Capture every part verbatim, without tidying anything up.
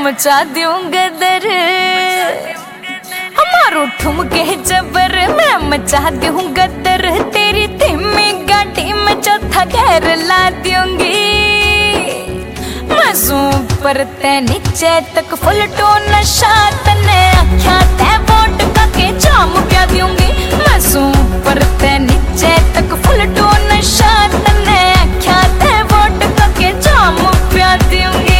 मचा दूं गदर, हमारो ठुमके जबर मैं मचा दूं गदर। तेरी धीमी गाड़ी में चौथा गैर ला दूंगी, मैं ऊपर ते नीचे तक फुल टो नशा। तने आख्या ते वोट के जाम प्या दूंगी, मैं ऊपर ते नीचे तक फुल टो नशा। तने आख्या ते वोट के जाम प्या दूंगी।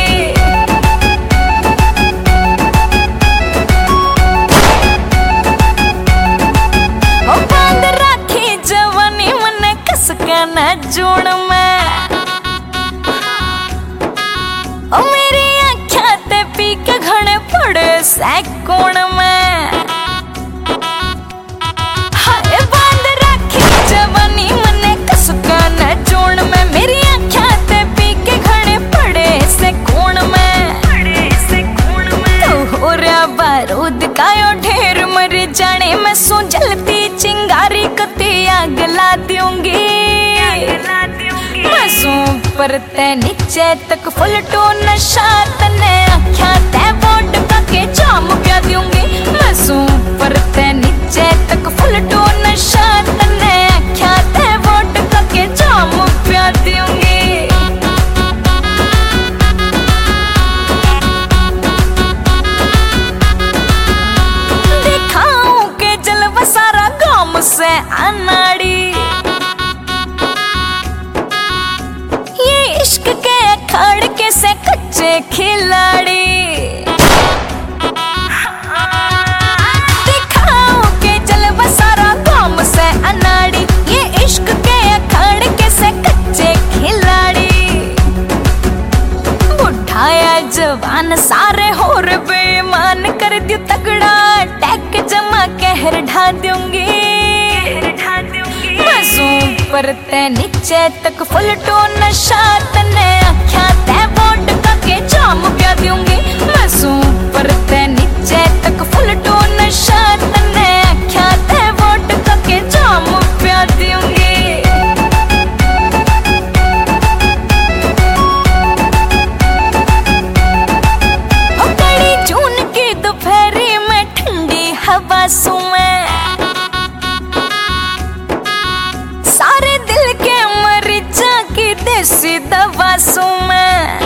ओ बांध राखी जवानी मने कस के न जोड़ में, ओ मेरी आँखा ते पी के घने पड़े से कोण में। हाय बांध राखी जवानी मने कस के न जोड़ में, मेरी आँखा ते पी के घने पड़े से कोण में। तो हो रहा बारूद कायो ढेर मर जाने, मैं सो जलती चिंगारी कते आग ला दूंगी। मैं ऊपर ते नीचे तक फुल टो नशा। तने आख्या ते वोट के जाम प्या दूंगी, मैं ऊपर ते नीचे तक फुल टो नशा। तने आख्या ते वोट के जाम प्या दूंगी। दिखाऊं के जलवा सारा गांव से अनाड़ी, इश्क के अखाड़ के से कच्चे खिलाड़ी। दिखाओ के जलवा सारा गांव से अनाड़ी, ये इश्क के अखाड़ के से कच्चे खिलाड़ी। बुढ़ाया जवान सारे होर बेईमान कर दियो तगड़ा, टैक जमा कहर ढा दूंगी। ऊपर ते नीचे तक फुल टो नशा। तने आख्या ते वोट के जाम प्या दूंगी, मैं ऊपर ते नीचे तक फुल टो नशा। तने आख्या ते वोट के जाम प्या दूंगी। ओ कड़ी जून की दोपहरी में ठंडी हवा सू मैं, सारे दिल के मरीजा की देसी दवा सू मैं।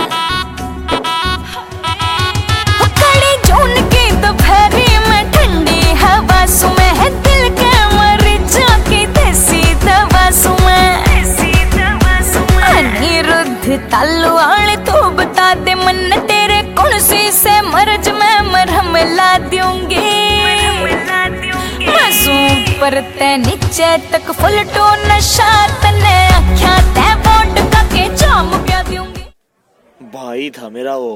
कड़ी जून की दोपहरी में ठंडी हवा सू मैं, है दिल के मरीजा की देसी दवा सू मैं। अनिरुद्ध तालु आले तू बता दे मन तेरे कौन सी से मर्ज में मरहम ला दूंगी। ऊपर ते नीचे तक फुल टो नशा। तने आख्या ते वोट के जाम प्या दूंगी। भाई था मेरा वो।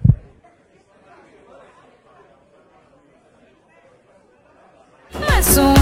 मैं